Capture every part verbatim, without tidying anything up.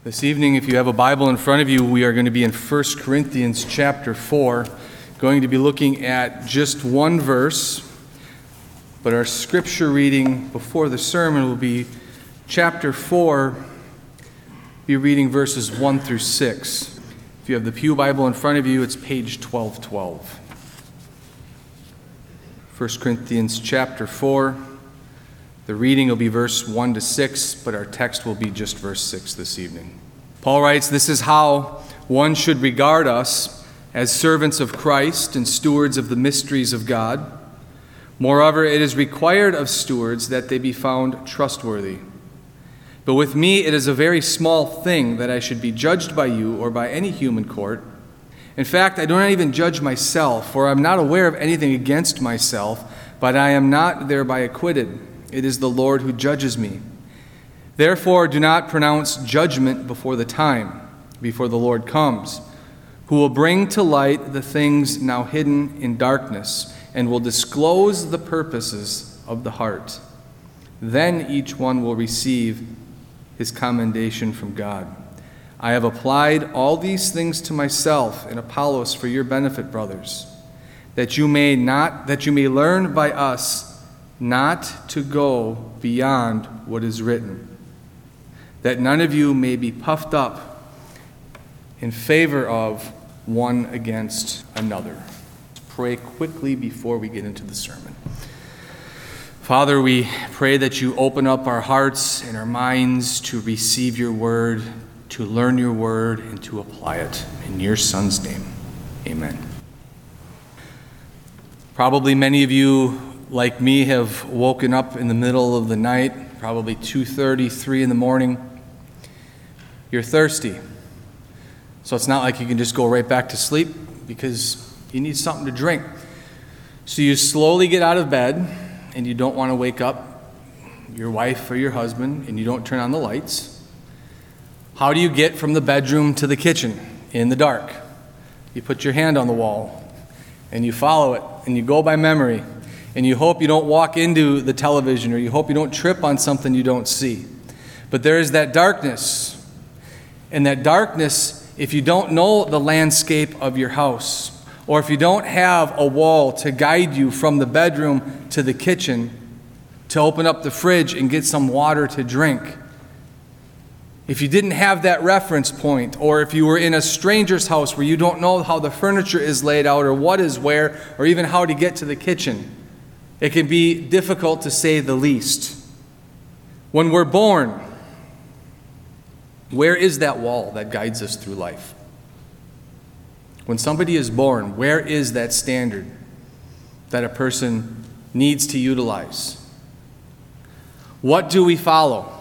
This evening, if you have a Bible in front of you, we are going to be in First Corinthians chapter four, going to be looking at just one verse, but our scripture reading before the sermon will be chapter four, be reading verses one through six. If you have the Pew Bible in front of you, it's page twelve twelve. First Corinthians chapter four. The reading will be verse one to six, but our text will be just verse six this evening. Paul writes, "This is how one should regard us as servants of Christ and stewards of the mysteries of God. Moreover, it is required of stewards that they be found trustworthy. But with me it is a very small thing that I should be judged by you or by any human court. In fact, I do not even judge myself, for I am not aware of anything against myself, but I am not thereby acquitted. It is the Lord who judges me. Therefore, do not pronounce judgment before the time, before the Lord comes, who will bring to light the things now hidden in darkness, and will disclose the purposes of the heart. Then each one will receive his commendation from God. I have applied all these things to myself and Apollos for your benefit, brothers, that you may not that you may learn by us not to go beyond what is written, that none of you may be puffed up in favor of one against another." Let's pray quickly before we get into the sermon. Father, we pray that you open up our hearts and our minds to receive your word, to learn your word, and to apply it. In your Son's name, amen. Probably many of you, like me, have woken up in the middle of the night, probably two thirty, three in the morning. You're thirsty. So it's not like you can just go right back to sleep because you need something to drink. So you slowly get out of bed and you don't want to wake up your wife or your husband and you don't turn on the lights. How do you get from the bedroom to the kitchen in the dark? You put your hand on the wall and you follow it and you go by memory. And you hope you don't walk into the television, or you hope you don't trip on something you don't see. But there is that darkness. And that darkness, if you don't know the landscape of your house, or if you don't have a wall to guide you from the bedroom to the kitchen, to open up the fridge and get some water to drink, if you didn't have that reference point, or if you were in a stranger's house where you don't know how the furniture is laid out, or what is where, or even how to get to the kitchen, it can be difficult to say the least. When we're born, where is that wall that guides us through life? When somebody is born, where is that standard that a person needs to utilize? What do we follow?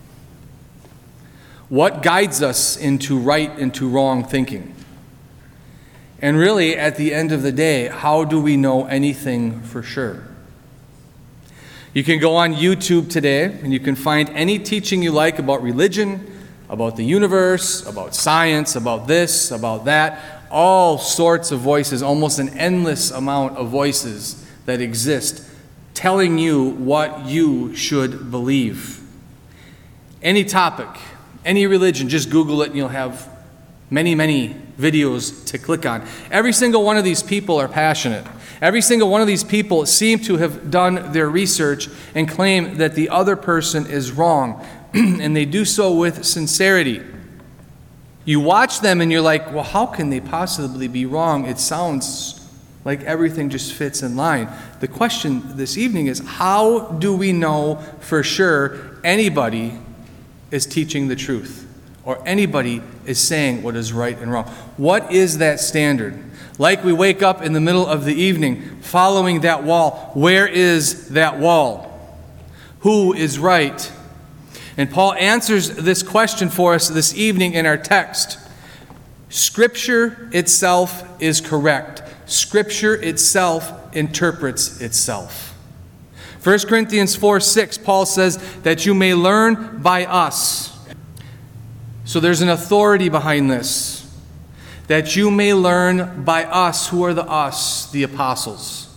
What guides us into right and to wrong thinking? And really, at the end of the day, how do we know anything for sure? You can go on YouTube today and you can find any teaching you like about religion, about the universe, about science, about this, about that. All sorts of voices, almost an endless amount of voices that exist telling you what you should believe. Any topic, any religion, just Google it and you'll have many, many videos to click on. Every single one of these people are passionate. Every single one of these people seem to have done their research and claim that the other person is wrong, and they do so with sincerity. You watch them and you're like, well, how can they possibly be wrong? It sounds like everything just fits in line. The question this evening is, how do we know for sure anybody is teaching the truth, or anybody is saying what is right and wrong? What is that standard? Like we wake up in the middle of the evening, following that wall. Where is that wall? Who is right? And Paul answers this question for us this evening in our text. Scripture itself is correct. Scripture itself interprets itself. First Corinthians four six, Paul says that you may learn by us. So there's an authority behind this. That you may learn by us. Who are the us? The apostles.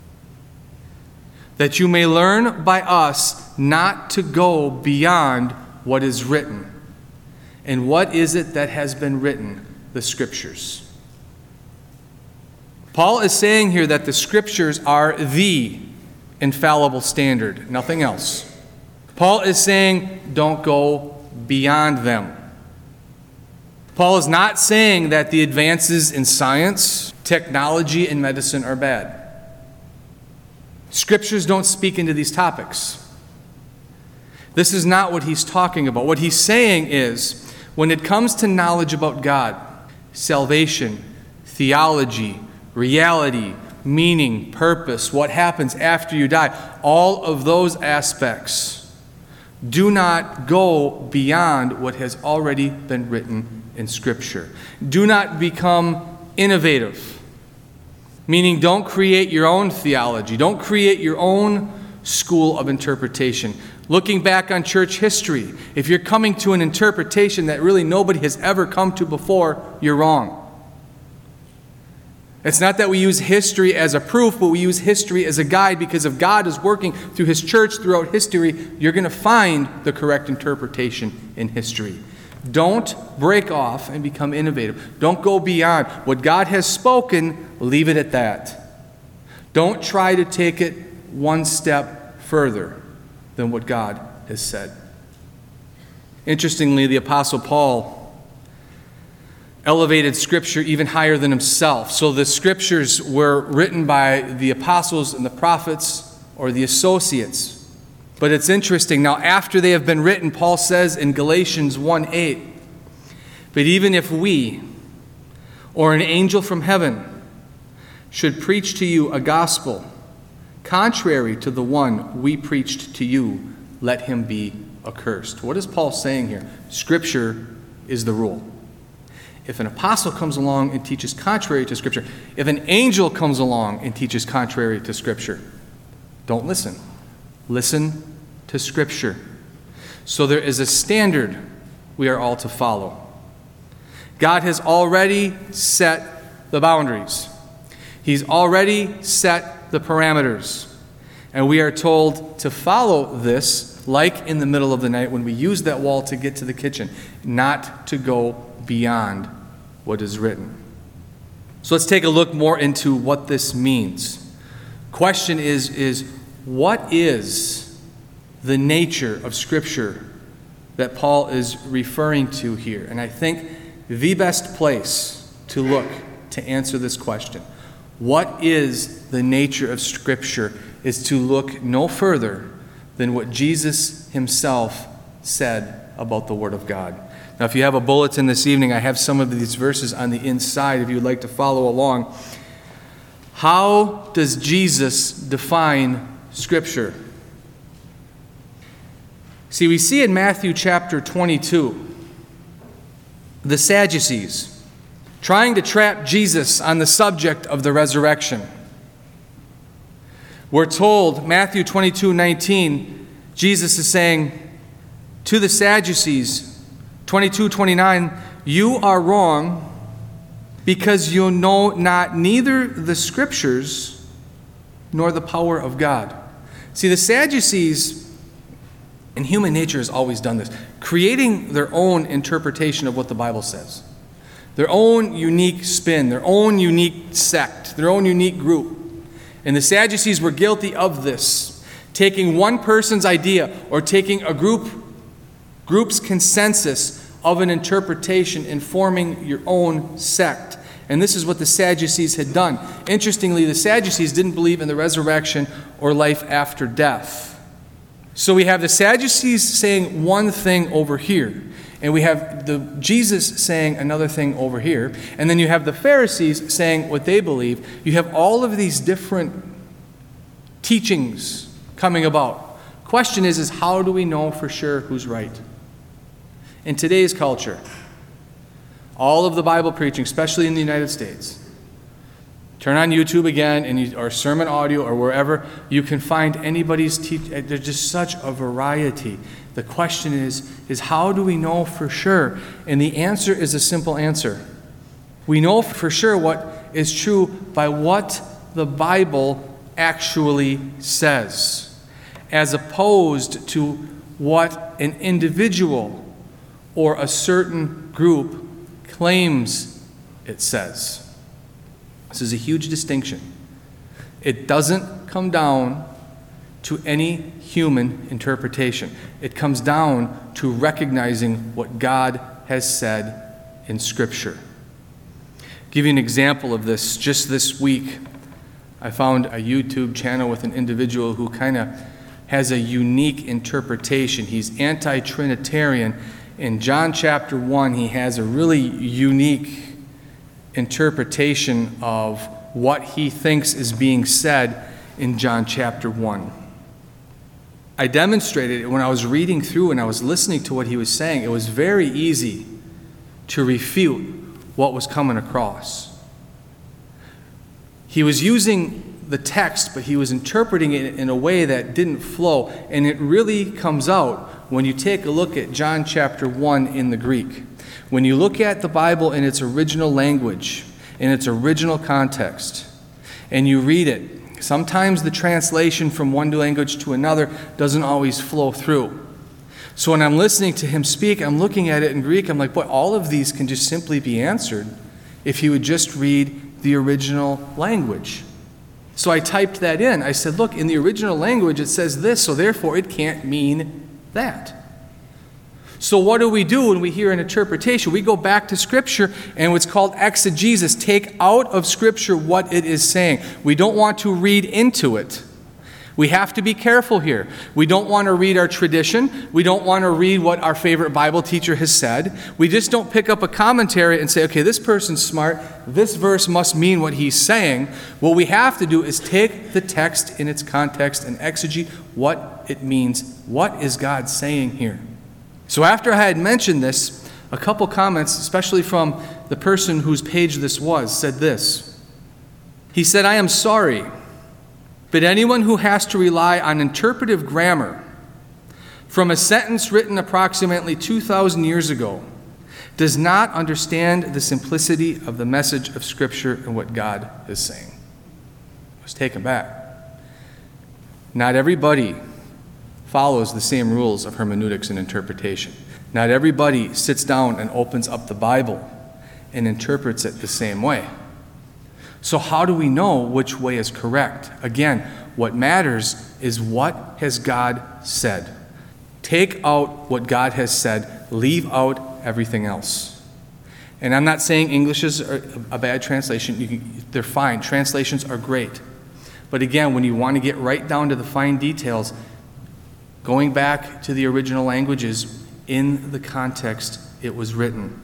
That you may learn by us not to go beyond what is written. And what is it that has been written? The Scriptures. Paul is saying here that the Scriptures are the infallible standard, nothing else. Paul is saying, don't go beyond them. Paul is not saying that the advances in science, technology, and medicine are bad. Scriptures don't speak into these topics. This is not what he's talking about. What he's saying is, when it comes to knowledge about God, salvation, theology, reality, meaning, purpose, what happens after you die, all of those aspects, do not go beyond what has already been written in Scripture. Do not become innovative, meaning don't create your own theology. Don't create your own school of interpretation. Looking back on church history, if you're coming to an interpretation that really nobody has ever come to before, you're wrong. It's not that we use history as a proof, but we use history as a guide, because if God is working through His church throughout history, you're going to find the correct interpretation in history. Don't break off and become innovative. Don't go beyond. What God has spoken, leave it at that. Don't try to take it one step further than what God has said. Interestingly, the Apostle Paul elevated Scripture even higher than himself. So the Scriptures were written by the apostles and the prophets or the associates. But it's interesting. Now, after they have been written, Paul says in Galatians one eight, but even if we or an angel from heaven should preach to you a gospel contrary to the one we preached to you, let him be accursed. What is Paul saying here? Scripture is the rule. If an apostle comes along and teaches contrary to Scripture, if an angel comes along and teaches contrary to Scripture, don't listen. Listen to Scripture. So there is a standard we are all to follow. God has already set the boundaries. He's already set the parameters. And we are told to follow this, like in the middle of the night when we use that wall to get to the kitchen, not to go beyond what is written. So let's take a look more into what this means. Question is, is what is the nature of Scripture that Paul is referring to here? And I think the best place to look to answer this question, what is the nature of Scripture, is to look no further than what Jesus himself said about the Word of God. Now, if you have a bulletin this evening, I have some of these verses on the inside if you would like to follow along. How does Jesus define Scripture? See, we see in Matthew chapter twenty-two, the Sadducees trying to trap Jesus on the subject of the resurrection. We're told, Matthew twenty-two nineteen, Jesus is saying to the Sadducees, twenty-two twenty-nine, you are wrong because you know not neither the Scriptures nor the power of God. See, the Sadducees, and human nature has always done this, creating their own interpretation of what the Bible says. Their own unique spin, their own unique sect, their own unique group. And the Sadducees were guilty of this, taking one person's idea or taking a group group's consensus of an interpretation and forming your own sect. And this is what the Sadducees had done. Interestingly, the Sadducees didn't believe in the resurrection or life after death. So we have the Sadducees saying one thing over here, and we have the Jesus saying another thing over here, and then you have the Pharisees saying what they believe. You have all of these different teachings coming about. Question is, is how do we know for sure who's right? In today's culture, all of the Bible preaching, especially in the United States, turn on YouTube again, and you, or sermon audio, or wherever, you can find anybody's teaching. There's just such a variety. The question is, is how do we know for sure? And the answer is a simple answer. We know for sure what is true by what the Bible actually says, as opposed to what an individual or a certain group claims it says. This is a huge distinction. It doesn't come down to any human interpretation. It comes down to recognizing what God has said in Scripture. I'll give you an example of this. Just this week, I found a YouTube channel with an individual who kind of has a unique interpretation. He's anti-Trinitarian. In John chapter one, he has a really unique interpretation of what he thinks is being said in John chapter one. I demonstrated it when I was reading through and I was listening to what he was saying. It was very easy to refute what was coming across. He was using the text, but he was interpreting it in a way that didn't flow, and it really comes out when you take a look at John chapter one in the Greek. When you look at the Bible in its original language, in its original context, and you read it, sometimes the translation from one language to another doesn't always flow through. So when I'm listening to him speak, I'm looking at it in Greek, I'm like, boy, all of these can just simply be answered if he would just read the original language. So I typed that in. I said, look, in the original language it says this, so therefore it can't mean that. So what do we do when we hear an interpretation? We go back to Scripture and what's called exegesis. Take out of Scripture what it is saying. We don't want to read into it. We have to be careful here. We don't want to read our tradition. We don't want to read what our favorite Bible teacher has said. We just don't pick up a commentary and say, okay, this person's smart. This verse must mean what he's saying. What we have to do is take the text in its context and exegete what it means. What is God saying here? So after I had mentioned this, a couple comments, especially from the person whose page this was, said this. He said, I am sorry, but anyone who has to rely on interpretive grammar from a sentence written approximately two thousand years ago does not understand the simplicity of the message of Scripture and what God is saying. I was taken back. Not everybody follows the same rules of hermeneutics and interpretation. Not everybody sits down and opens up the Bible and interprets it the same way. So how do we know which way is correct? Again, what matters is what has God said. Take out what God has said. Leave out everything else. And I'm not saying English is a bad translation. You can, they're fine. Translations are great. But again, when you want to get right down to the fine details, going back to the original languages, in the context it was written.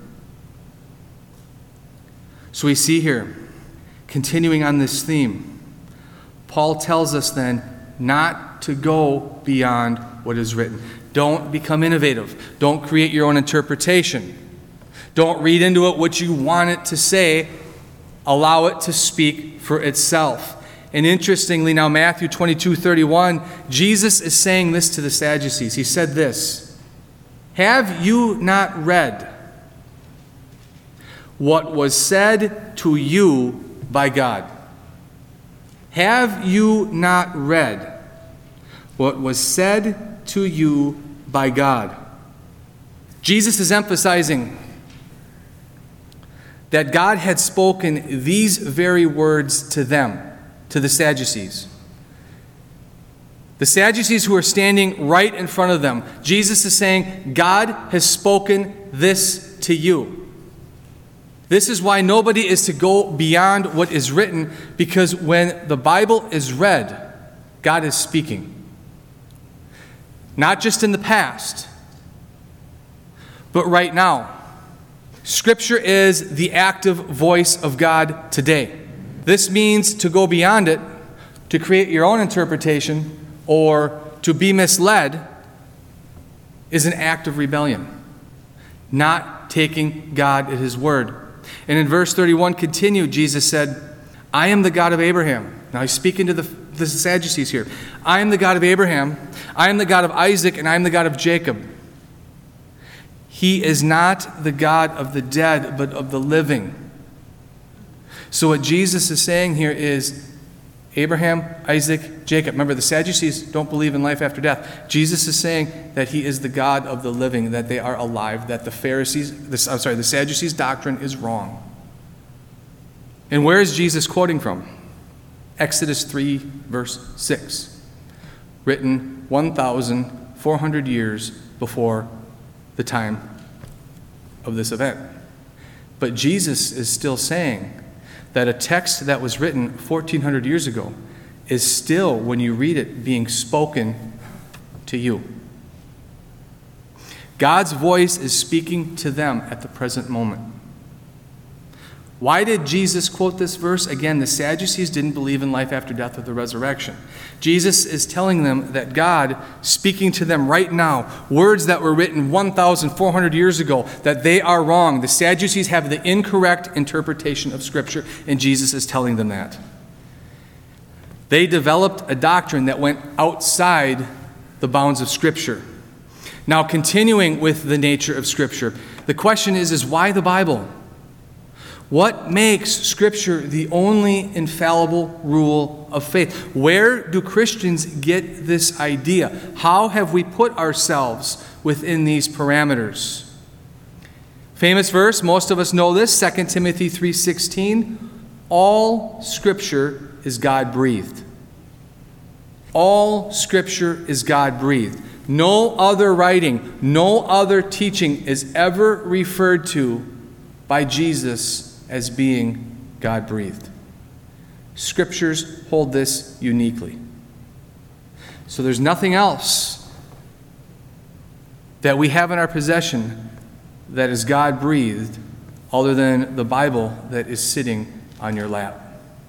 So we see here, continuing on this theme, Paul tells us then not to go beyond what is written. Don't become innovative. Don't create your own interpretation. Don't read into it what you want it to say. Allow it to speak for itself. And interestingly, now Matthew twenty-two thirty-one, Jesus is saying this to the Sadducees. He said this, have you not read what was said to you by God? Have you not read what was said to you by God? Jesus is emphasizing that God had spoken these very words to them, to the Sadducees. The Sadducees who are standing right in front of them. Jesus is saying, God has spoken this to you. This is why nobody is to go beyond what is written, because when the Bible is read, God is speaking. Not just in the past, but right now. Scripture is the active voice of God today. This means to go beyond it, to create your own interpretation, or to be misled, is an act of rebellion. Not taking God at His word. And in verse thirty-one, continued, Jesus said, I am the God of Abraham. Now he's speaking to the, the Sadducees here. I am the God of Abraham, I am the God of Isaac, and I am the God of Jacob. He is not the God of the dead, but of the living. So what Jesus is saying here is, Abraham, Isaac, Jacob. Remember, the Sadducees don't believe in life after death. Jesus is saying that he is the God of the living, that they are alive, that the Pharisees, the, I'm sorry, the Sadducees' doctrine is wrong. And where is Jesus quoting from? Exodus three, verse six, written one thousand four hundred years before the time of this event. But Jesus is still saying that a text that was written fourteen hundred years ago is still, when you read it, being spoken to you. God's voice is speaking to them at the present moment. Why did Jesus quote this verse? Again, the Sadducees didn't believe in life after death or the resurrection. Jesus is telling them that God, speaking to them right now, words that were written one thousand four hundred years ago, that they are wrong. The Sadducees have the incorrect interpretation of Scripture, and Jesus is telling them that. They developed a doctrine that went outside the bounds of Scripture. Now, continuing with the nature of Scripture, the question is, is why the Bible? What makes Scripture the only infallible rule of faith? Where do Christians get this idea? How have we put ourselves within these parameters? Famous verse, most of us know this, Second Timothy three sixteen. All Scripture is God-breathed. All Scripture is God-breathed. No other writing, no other teaching is ever referred to by Jesus as being God-breathed. Scriptures hold this uniquely. So there's nothing else that we have in our possession that is God-breathed other than the Bible that is sitting on your lap.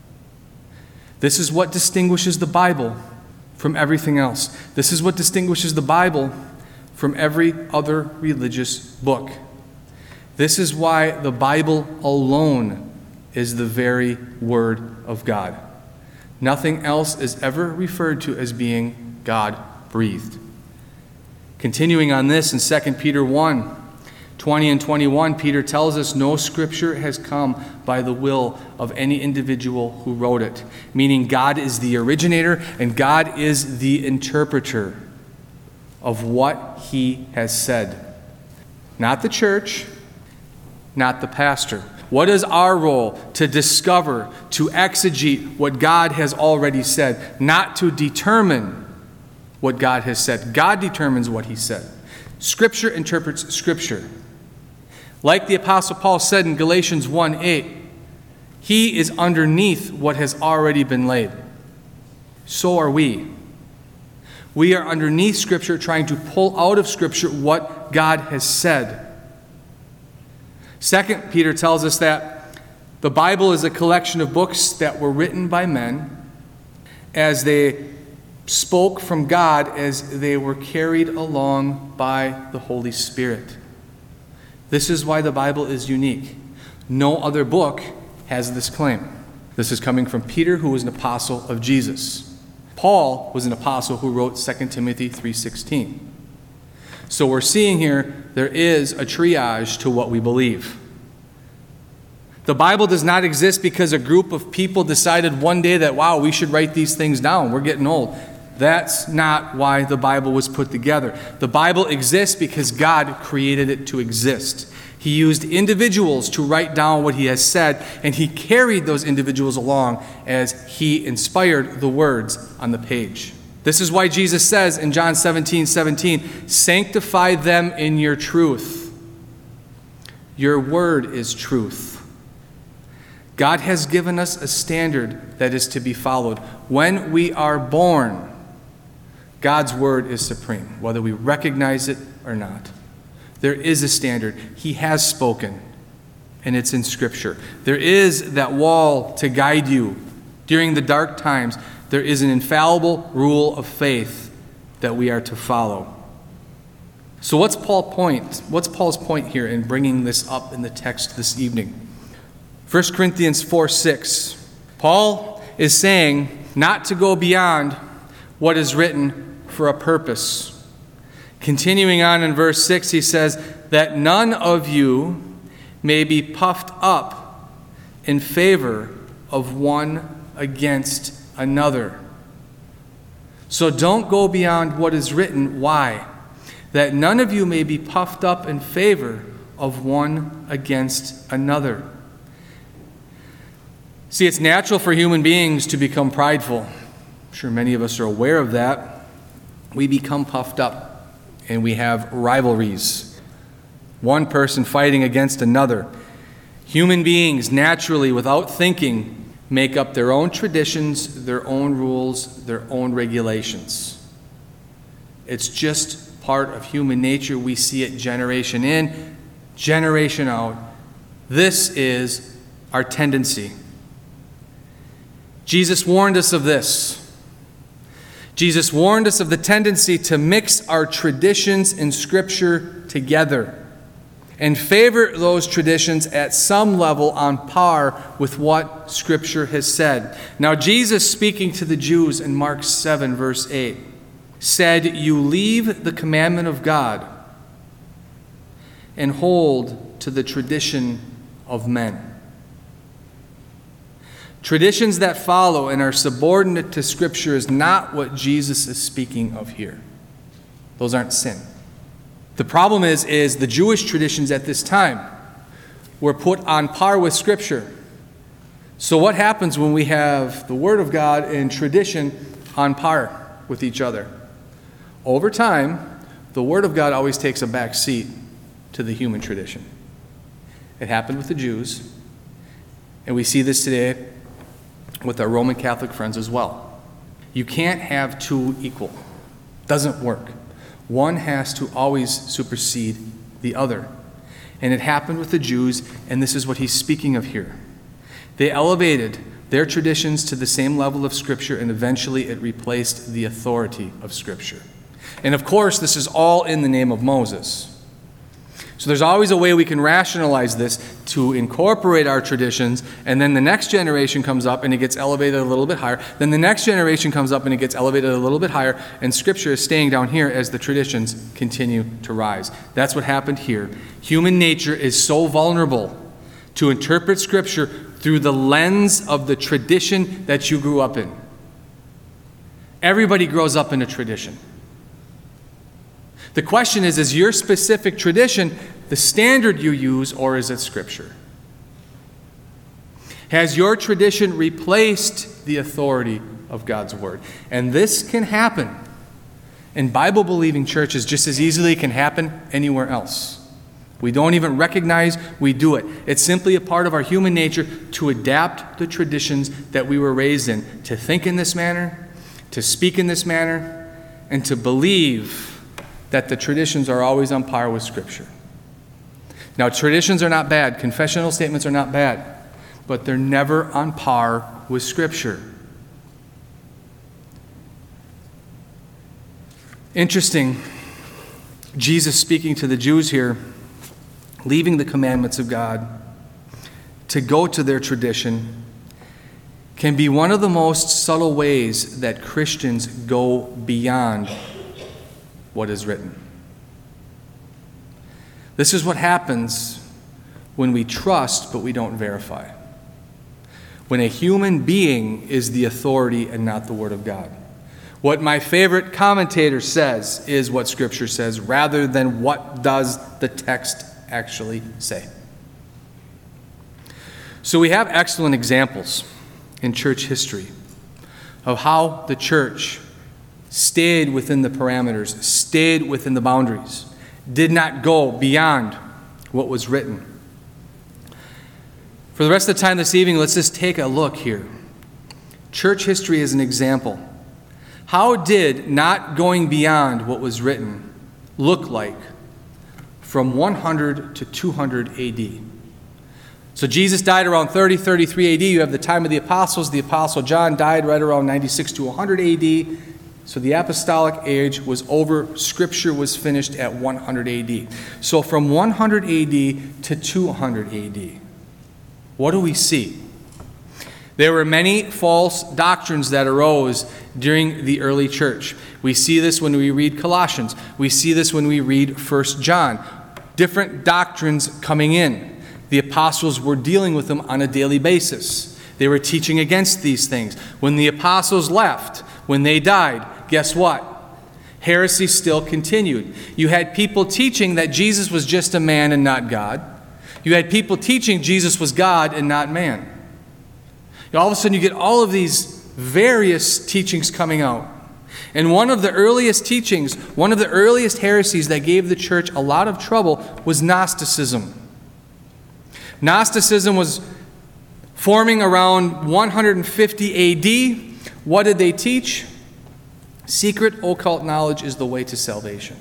This is what distinguishes the Bible from everything else. This is what distinguishes the Bible from every other religious book. This is why the Bible alone is the very Word of God. Nothing else is ever referred to as being God-breathed. Continuing on this in Second Peter one, twenty and twenty-one, Peter tells us no Scripture has come by the will of any individual who wrote it, meaning God is the originator and God is the interpreter of what He has said. Not the church, not the pastor. What is our role? To discover, to exegete what God has already said, not to determine what God has said. God determines what He said. Scripture interprets Scripture. Like the Apostle Paul said in Galatians one eight, he is underneath what has already been laid. So are we. We are underneath Scripture, trying to pull out of Scripture what God has said. Second, Peter tells us that the Bible is a collection of books that were written by men as they spoke from God as they were carried along by the Holy Spirit. This is why the Bible is unique. No other book has this claim. This is coming from Peter, who was an apostle of Jesus. Paul was an apostle who wrote Second Timothy three sixteen. So we're seeing here there is a triage to what we believe. The Bible does not exist because a group of people decided one day that, wow, we should write these things down. We're getting old. That's not why the Bible was put together. The Bible exists because God created it to exist. He used individuals to write down what He has said, and He carried those individuals along as He inspired the words on the page. This is why Jesus says in John seventeen seventeen, sanctify them in your truth. Your word is truth. God has given us a standard that is to be followed. When we are born, God's word is supreme, whether we recognize it or not. There is a standard. He has spoken, and it's in Scripture. There is that wall to guide you during the dark times. There is an infallible rule of faith that we are to follow. So what's Paul's point? What's Paul's point here in bringing this up in the text this evening? First Corinthians four six. Paul is saying not to go beyond what is written for a purpose. Continuing on in verse six, he says that none of you may be puffed up in favor of one against another. So don't go beyond what is written. Why? That none of you may be puffed up in favor of one against another. See, it's natural for human beings to become prideful. I'm sure many of us are aware of that. We become puffed up and we have rivalries. One person fighting against another. Human beings naturally, without thinking, make up their own traditions, their own rules, their own regulations. It's just part of human nature. We see it generation in, generation out. This is our tendency. Jesus warned us of this. Jesus warned us of the tendency to mix our traditions in Scripture together and favor those traditions at some level on par with what Scripture has said. Now, Jesus, speaking to the Jews in Mark seven, verse eight, said, "You leave the commandment of God and hold to the tradition of men." Traditions that follow and are subordinate to Scripture is not what Jesus is speaking of here. Those aren't sin. The problem is, is the Jewish traditions at this time were put on par with Scripture. So what happens when we have the Word of God and tradition on par with each other? Over time, the Word of God always takes a back seat to the human tradition. It happened with the Jews, and we see this today with our Roman Catholic friends as well. You can't have two equal. Doesn't work. One has to always supersede the other. And it happened with the Jews, and this is what he's speaking of here. They elevated their traditions to the same level of Scripture, and eventually it replaced the authority of Scripture. And of course, this is all in the name of Moses. So there's always a way we can rationalize this to incorporate our traditions, and then the next generation comes up and it gets elevated a little bit higher. Then the next generation comes up and it gets elevated a little bit higher, and Scripture is staying down here as the traditions continue to rise. That's what happened here. Human nature is so vulnerable to interpret Scripture through the lens of the tradition that you grew up in. Everybody grows up in a tradition. The question is, is your specific tradition the standard you use, or is it Scripture? Has your tradition replaced the authority of God's Word? And this can happen in Bible-believing churches just as easily it can happen anywhere else. We don't even recognize we do it. It's simply a part of our human nature to adapt the traditions that we were raised in, to think in this manner, to speak in this manner, and to believe that the traditions are always on par with Scripture. Now, traditions are not bad. Confessional statements are not bad. But they're never on par with Scripture. Interesting. Jesus speaking to the Jews here, leaving the commandments of God to go to their tradition, can be one of the most subtle ways that Christians go beyond what is written. This is what happens when we trust but we don't verify. When a human being is the authority and not the Word of God. What my favorite commentator says is what Scripture says rather than what does the text actually say. So we have excellent examples in church history of how the church stayed within the parameters, stayed within the boundaries, did not go beyond what was written. For the rest of the time this evening, let's just take a look here. Church history is an example. How did not going beyond what was written look like from one hundred to two hundred A D? So Jesus died around thirty, thirty-three A D. You have the time of the apostles. The apostle John died right around ninety-six to one hundred A D. So the apostolic age was over. Scripture was finished at one hundred A D. So from one hundred A D to two hundred A D, what do we see? There were many false doctrines that arose during the early church. We see this when we read Colossians. We see this when we read First John. Different doctrines coming in. The apostles were dealing with them on a daily basis. They were teaching against these things. When the apostles left, when they died, guess what? Heresy still continued. You had people teaching that Jesus was just a man and not God. You had people teaching Jesus was God and not man. All of a sudden you get all of these various teachings coming out. And one of the earliest teachings, one of the earliest heresies that gave the church a lot of trouble was Gnosticism. Gnosticism was forming around one hundred fifty A D. What did they teach? Secret occult knowledge is the way to salvation.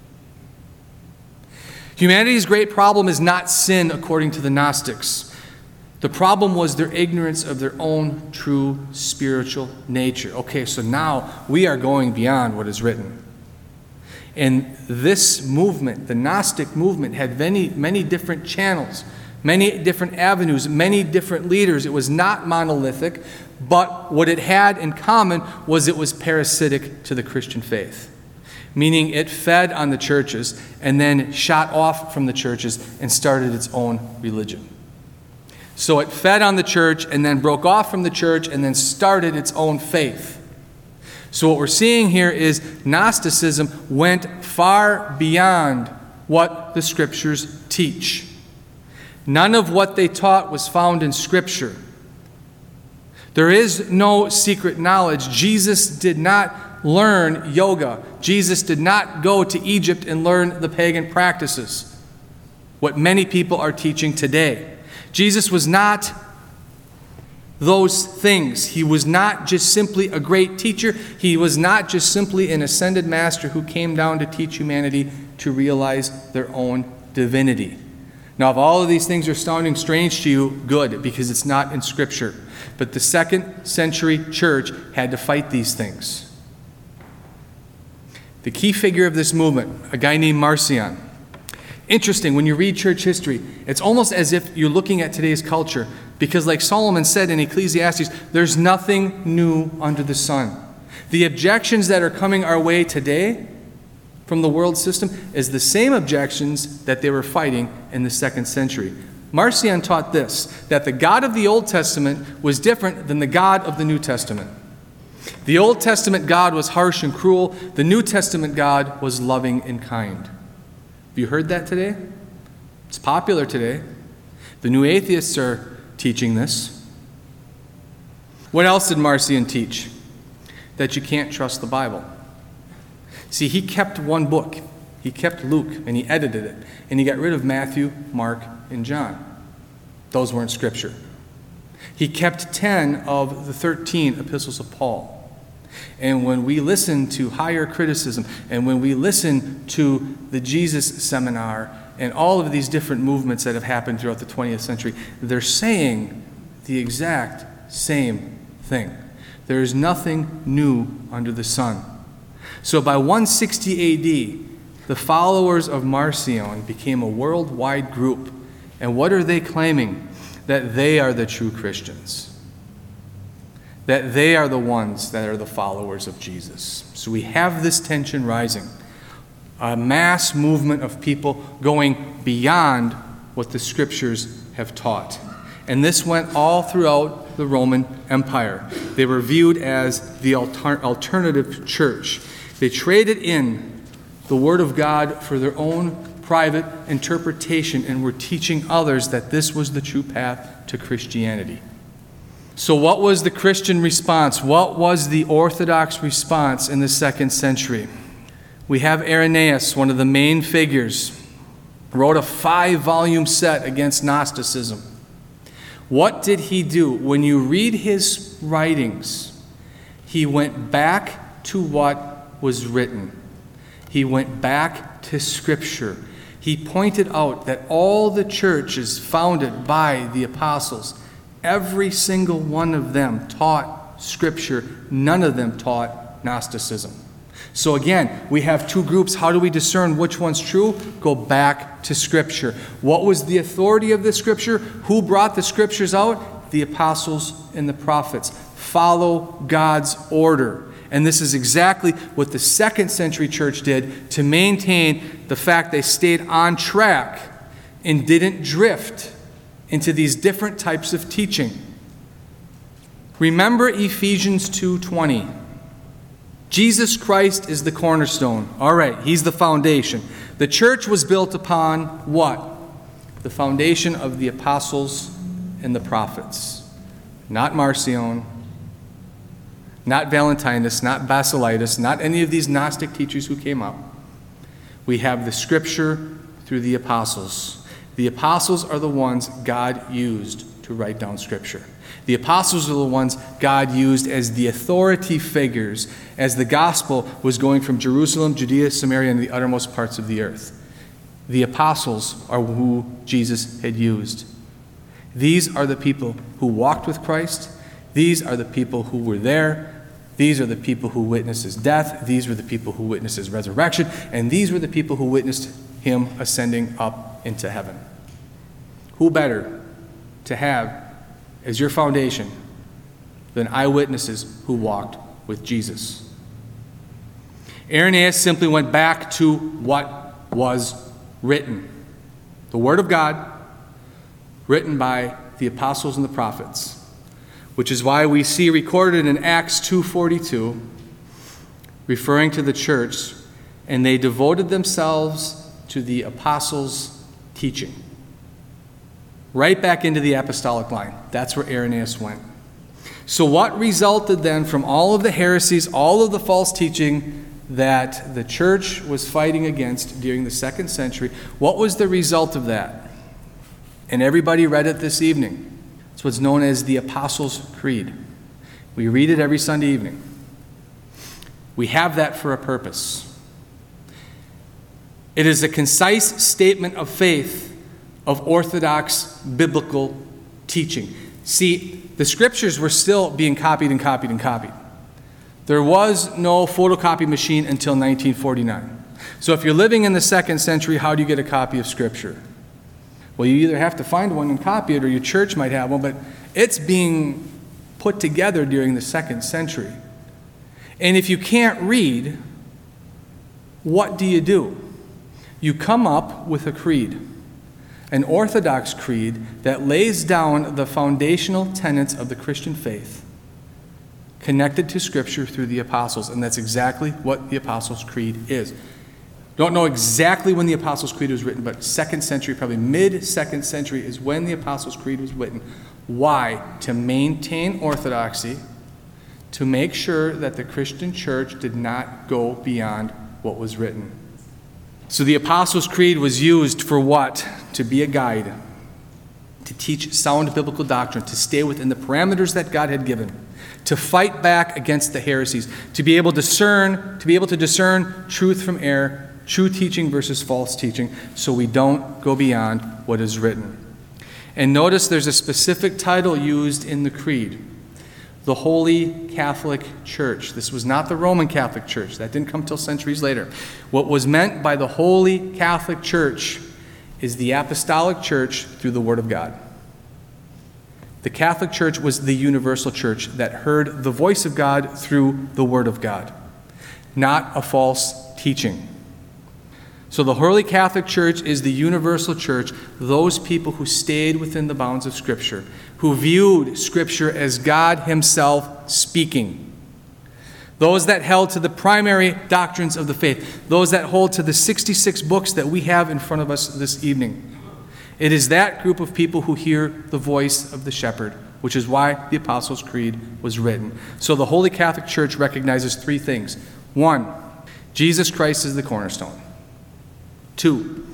Humanity's great problem is not sin according to the Gnostics. The problem was their ignorance of their own true spiritual nature. Okay, so now we are going beyond what is written. And this movement, the Gnostic movement, had many, many different channels, many different avenues, many different leaders. It was not monolithic, but what it had in common was it was parasitic to the Christian faith, meaning it fed on the churches and then shot off from the churches and started its own religion. So it fed on the church and then broke off from the church and then started its own faith. So what we're seeing here is Gnosticism went far beyond what the Scriptures teach. None of what they taught was found in Scripture. There is no secret knowledge. Jesus did not learn yoga. Jesus did not go to Egypt and learn the pagan practices, what many people are teaching today. Jesus was not those things. He was not just simply a great teacher. He was not just simply an ascended master who came down to teach humanity to realize their own divinity. Now, if all of these things are sounding strange to you, good, because it's not in Scripture. But the second century church had to fight these things. The key figure of this movement, a guy named Marcion. Interesting, when you read church history, it's almost as if you're looking at today's culture, because like Solomon said in Ecclesiastes, there's nothing new under the sun. The objections that are coming our way today from the world system is the same objections that they were fighting in the second century. Marcion taught this, that the God of the Old Testament was different than the God of the New Testament. The Old Testament God was harsh and cruel. The New Testament God was loving and kind. Have you heard that today? It's popular today. The new atheists are teaching this. What else did Marcion teach? That you can't trust the Bible. See, he kept one book. He kept Luke, and he edited it. And he got rid of Matthew, Mark, and John. Those weren't Scripture. He kept ten of the thirteen epistles of Paul. And when we listen to higher criticism, and when we listen to the Jesus Seminar, and all of these different movements that have happened throughout the twentieth century, they're saying the exact same thing. There is nothing new under the sun. So by one sixty A D, the followers of Marcion became a worldwide group. And what are they claiming? That they are the true Christians. That they are the ones that are the followers of Jesus. So we have this tension rising. A mass movement of people going beyond what the Scriptures have taught. And this went all throughout the Roman Empire. They were viewed as the alter- alternative church. They traded in the Word of God for their own private interpretation and were teaching others that this was the true path to Christianity. So what was the Christian response? What was the Orthodox response in the second century? We have Irenaeus, one of the main figures, wrote a five-volume set against Gnosticism. What did he do? When you read his writings, he went back to what was written. He went back to Scripture. He pointed out that all the churches founded by the apostles, every single one of them taught Scripture. None of them taught Gnosticism. So again, we have two groups. How do we discern which one's true? Go back to Scripture. What was the authority of the Scripture? Who brought the Scriptures out? The apostles and the prophets. Follow God's order. And this is exactly what the second century church did to maintain the fact they stayed on track and didn't drift into these different types of teaching. Remember Ephesians two twenty. Jesus Christ is the cornerstone. All right, he's the foundation. The church was built upon what? The foundation of the apostles and the prophets. Not Marcion, not Valentinus, not Basilides, not any of these Gnostic teachers who came up. We have the Scripture through the apostles. The apostles are the ones God used to write down Scripture. The apostles are the ones God used as the authority figures as the gospel was going from Jerusalem, Judea, Samaria, and the uttermost parts of the earth. The apostles are who Jesus had used. These are the people who walked with Christ. These are the people who were there. These are the people who witnessed his death. These were the people who witnessed his resurrection. And these were the people who witnessed him ascending up into heaven. Who better to have as your foundation than eyewitnesses who walked with Jesus? Irenaeus simply went back to what was written. The Word of God, written by the apostles and the prophets, which is why we see recorded in Acts two forty-two, referring to the church, and they devoted themselves to the apostles' teaching. Right back into the apostolic line. That's where Irenaeus went. So what resulted then from all of the heresies, all of the false teaching that the church was fighting against during the second century? What was the result of that? And everybody read it this evening. It's what's known as the Apostles' Creed. We read it every Sunday evening. We have that for a purpose. It is a concise statement of faith of orthodox biblical teaching. See, the scriptures were still being copied and copied and copied. There was no photocopy machine until nineteen forty-nine. So if you're living in the second century, how do you get a copy of Scripture? Well, you either have to find one and copy it, or your church might have one, but it's being put together during the second century. And if you can't read, what do you do? You come up with a creed. An Orthodox creed that lays down the foundational tenets of the Christian faith, connected to Scripture through the apostles. And that's exactly what the Apostles' Creed is. Don't know exactly when the Apostles' Creed was written, but second century, probably mid-second century is when the Apostles' Creed was written. Why? To maintain orthodoxy, to make sure that the Christian church did not go beyond what was written. So the Apostles' Creed was used for what? To be a guide, to teach sound biblical doctrine, to stay within the parameters that God had given, to fight back against the heresies, to be able to discern, to be able to discern truth from error, true teaching versus false teaching, so we don't go beyond what is written. And notice there's a specific title used in the creed. The Holy Catholic Church. This was not the Roman Catholic Church. That didn't come till centuries later. What was meant by the Holy Catholic Church is the Apostolic Church through the Word of God. The Catholic Church was the universal church that heard the voice of God through the Word of God, not a false teaching. So the Holy Catholic Church is the universal church, those people who stayed within the bounds of Scripture, who viewed Scripture as God Himself speaking. Those that held to the primary doctrines of the faith. Those that hold to the sixty-six books that we have in front of us this evening. It is that group of people who hear the voice of the shepherd, which is why the Apostles' Creed was written. So the Holy Catholic Church recognizes three things. One, Jesus Christ is the cornerstone. Two,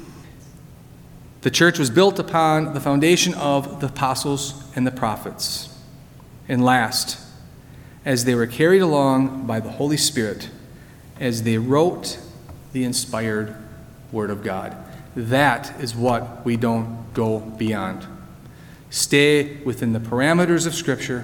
the church was built upon the foundation of the apostles and the prophets. And last, as they were carried along by the Holy Spirit, as they wrote the inspired Word of God. That is what we don't go beyond. Stay within the parameters of Scripture,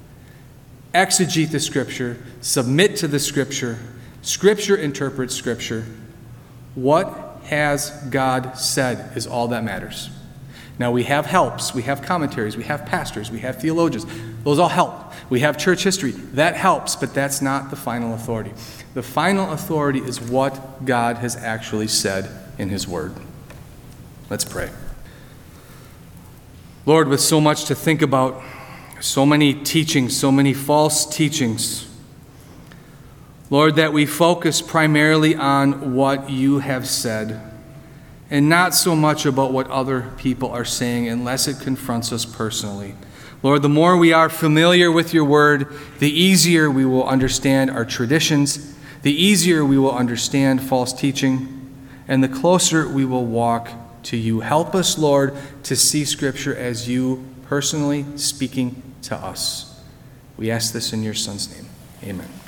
exegete the Scripture, submit to the Scripture, Scripture interprets Scripture. What has God said is all that matters. Now we have helps, we have commentaries, we have pastors, we have theologians. Those all help. We have church history. That helps, but that's not the final authority. The final authority is what God has actually said in His Word. Let's pray. Lord, with so much to think about, So many teachings, so many false teachings. Lord, that we focus primarily on what you have said and not so much about what other people are saying unless it confronts us personally. Lord, the more we are familiar with your word, the easier we will understand our traditions, the easier we will understand false teaching, and the closer we will walk to you. Help us, Lord, to see Scripture as you personally speaking to us. We ask this in your Son's name. Amen.